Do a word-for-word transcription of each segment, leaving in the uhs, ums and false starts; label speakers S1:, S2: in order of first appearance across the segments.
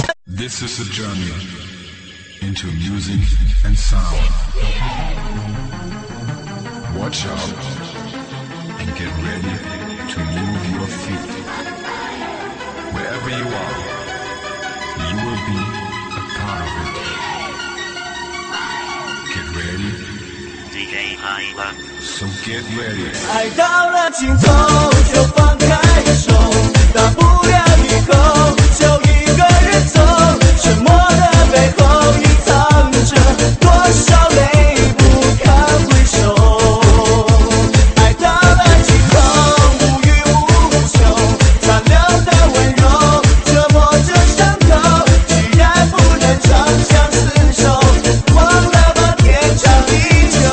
S1: This is a journey into music and sound. Watch out and get ready to move your feet. Wherever you are, you will be a part of it. Get ready.
S2: D J 海浪
S1: So get ready.
S3: 爱到了尽头就放开手，大不了以后就一个人走，沉默的背后隐藏着多少泪不堪回首。爱到了尽头无欲无求，残留的温柔折磨着伤口，既然不能长相厮守，忘了吧天长地久。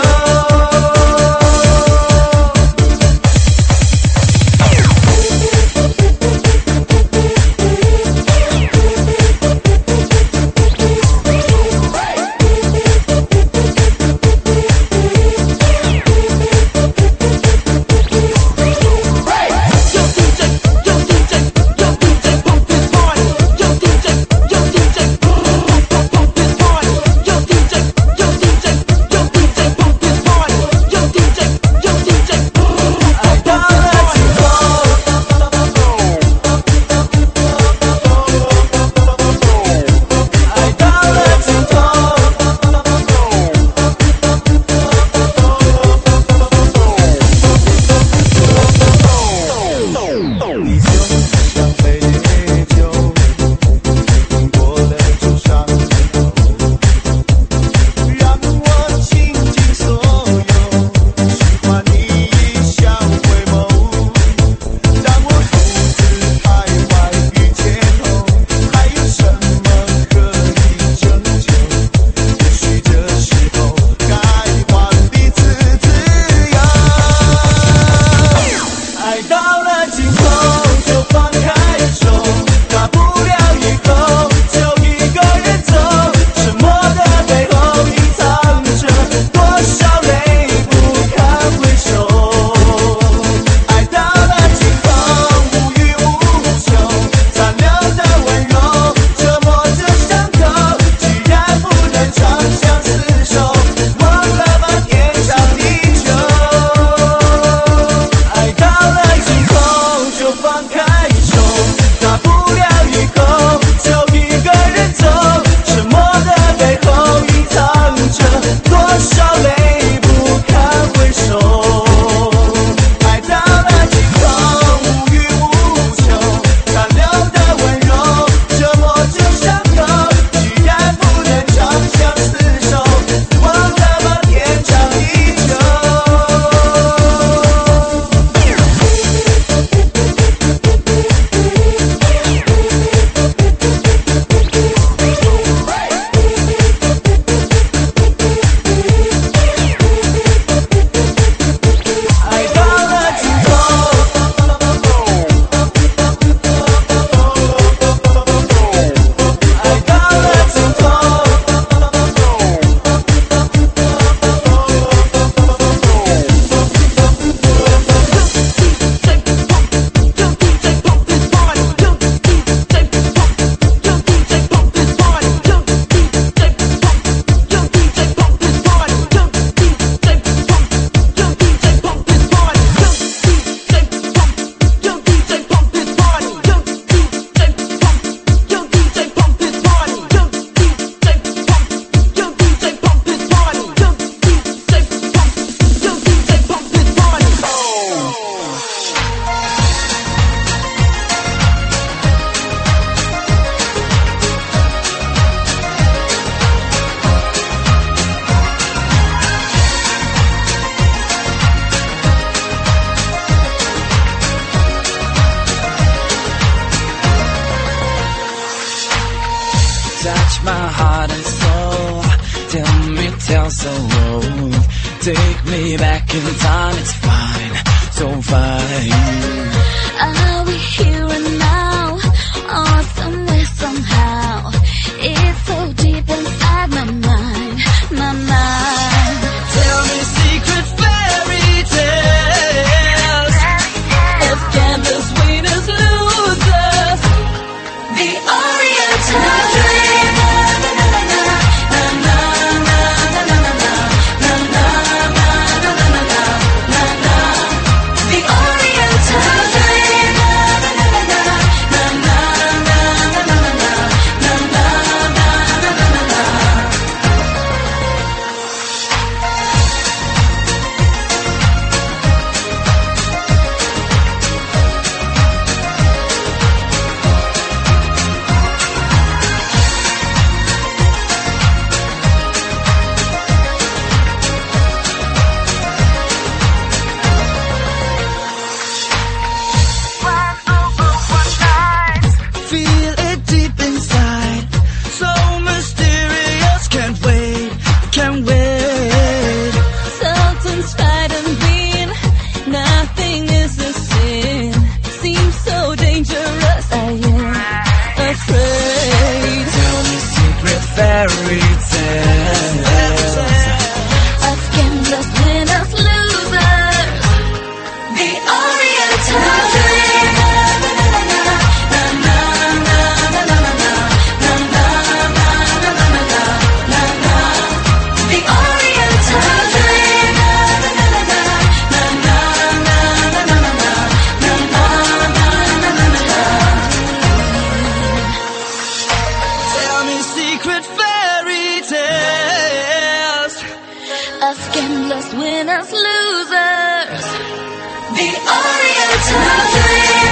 S4: Take me back in time, it's fine, so fine.
S5: Are we here and now, or somewhere somehow? It's so deep inside my mind, my mind.
S4: Tell me secret fairy tales. If gamblers, winners, losers,
S5: The Oriental.
S4: fairy tales.
S5: A scandalous winners, losers. The Oriental dream. The Oriental dream.
S3: Tell me secret fairy tales.
S5: A scandalous winners, losers. The Oriental dream.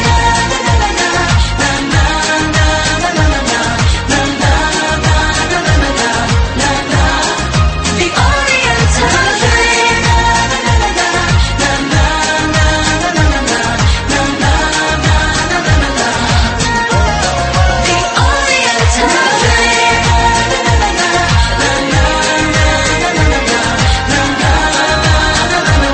S5: The Oriental dream. The Oriental dream.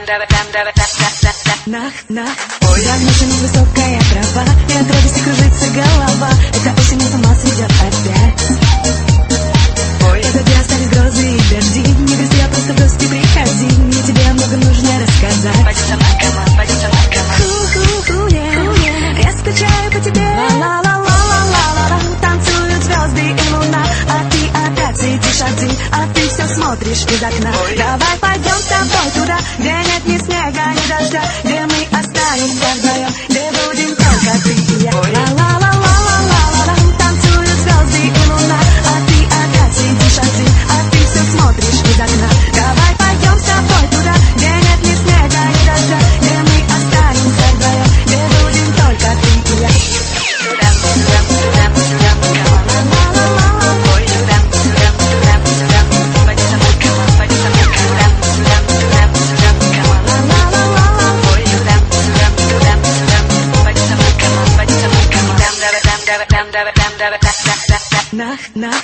S6: Нах, нах. Ой, за ночью высокая трава, и от радости кружится голова. Это осень, с ума сведет опять. Ой, позади остались грозы и дожди. Не грусти, а просто в гости приходи. Мне тебе много нужно рассказать. Пойди со мной, команд, пойди со мной, команд. Ху-ху-ху, yeah. Я скучаю по тебе. Ла-ла-ла-ла-ла-ла-ла. Танцуют звезды и луна, а ты опять сидишь один, а ты все смотришь из окна. Давай пойдем с тобой туда, где нет ни снега, ни дождя, где мы останемся вдвоем, где будем только ты и я. Ла-ла-ла-ла-ла-ла-ла. Танцуют звезды и луна, а ты опять сидишь один, а ты все смотришь из окна. Давай пойдем с тобой туда, где нет ни снега, ни дождя, где мы останемся вдвоем, где будем только ты и я. Нах, нах.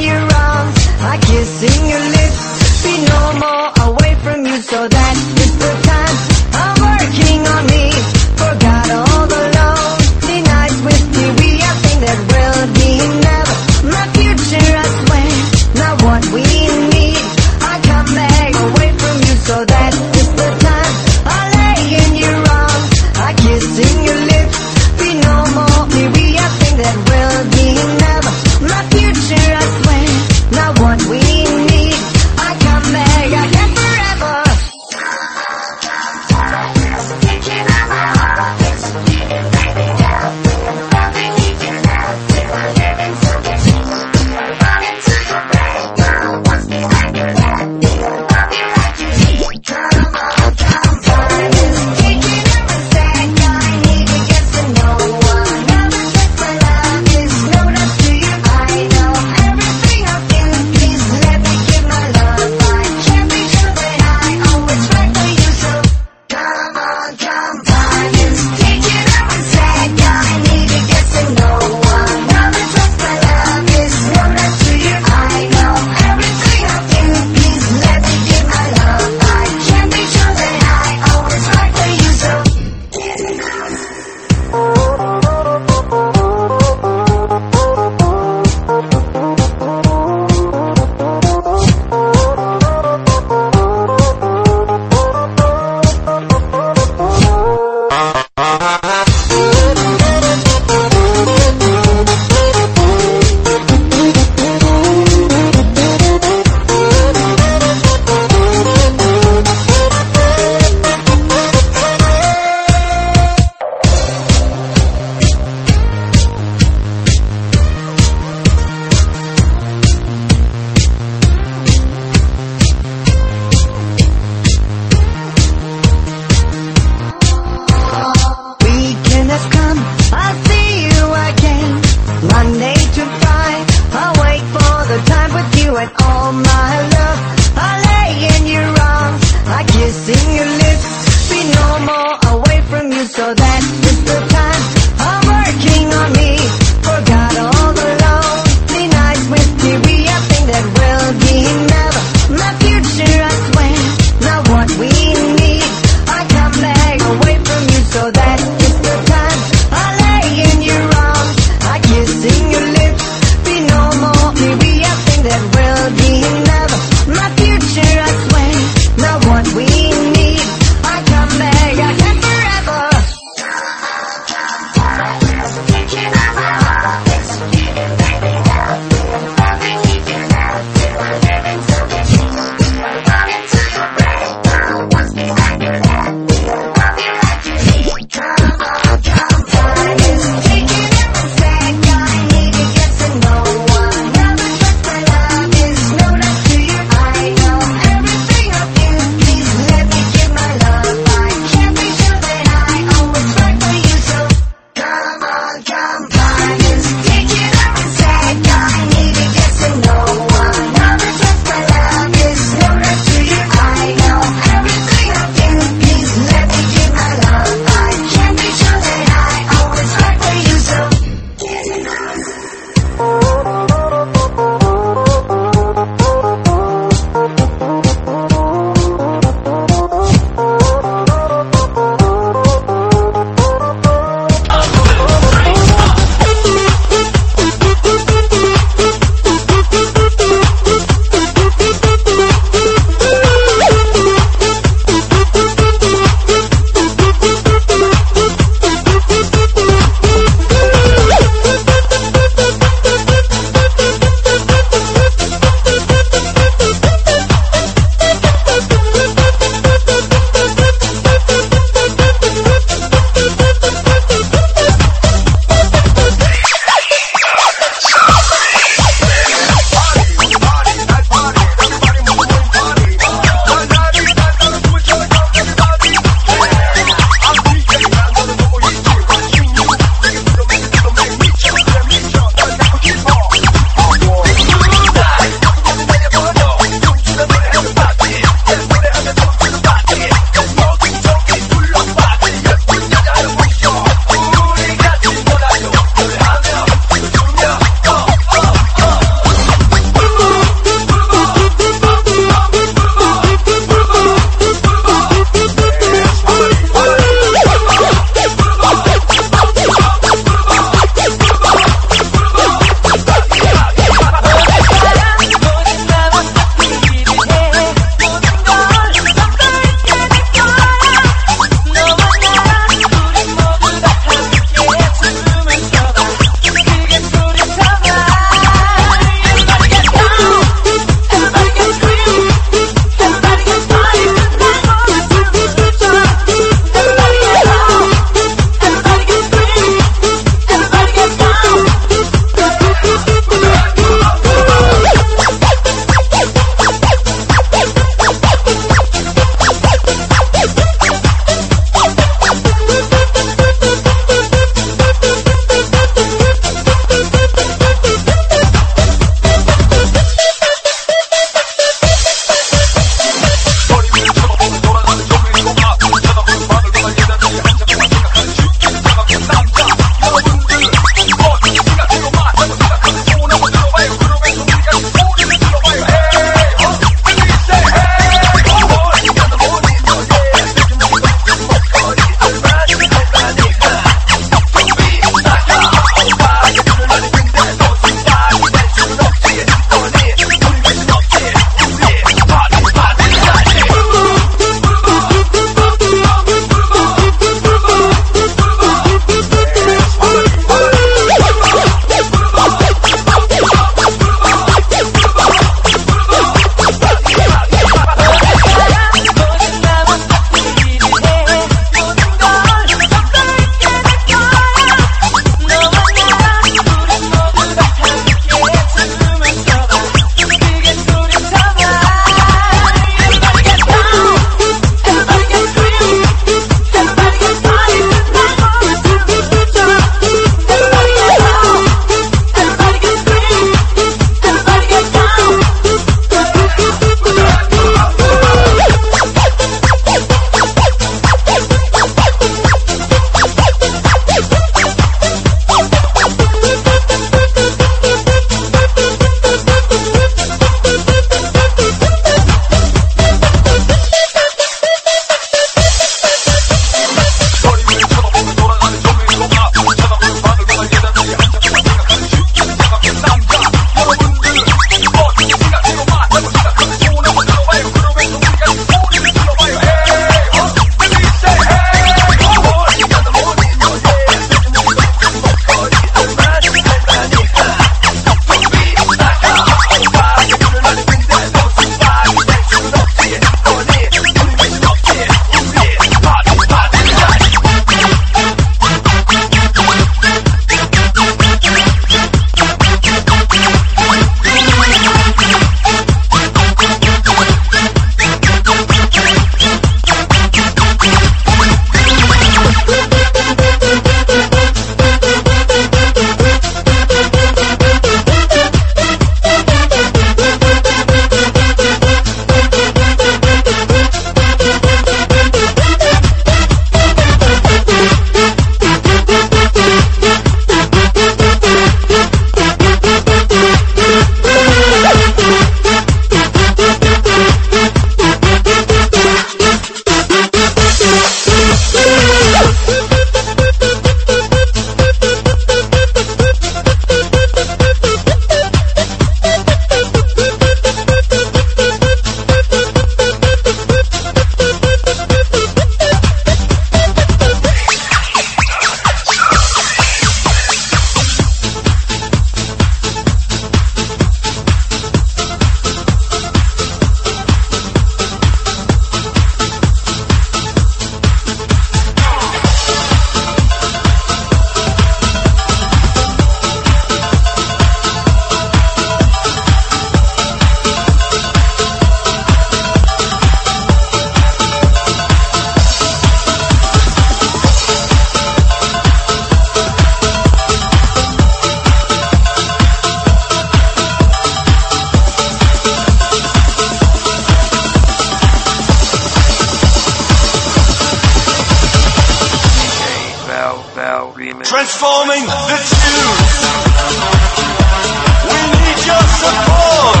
S3: We need your support.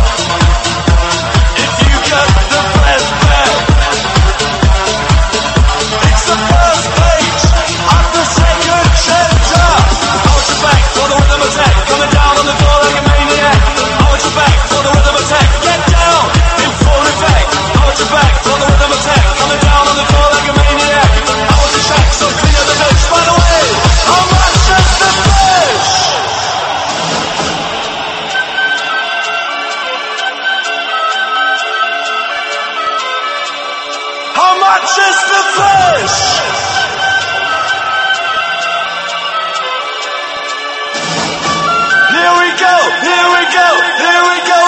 S3: If you got the breath back, it's the first page of the second chapter. I want you back for the rhythm attack, coming down on the floor like a maniac. I want you back for the rhythm attack, get down in full effect. I want you back for the rhythm attack, coming down on the floor like a maniac. I want you back, so clean up the mix. By the way, how much is the fish? How much is the fish? Here we go, here we go, here we go.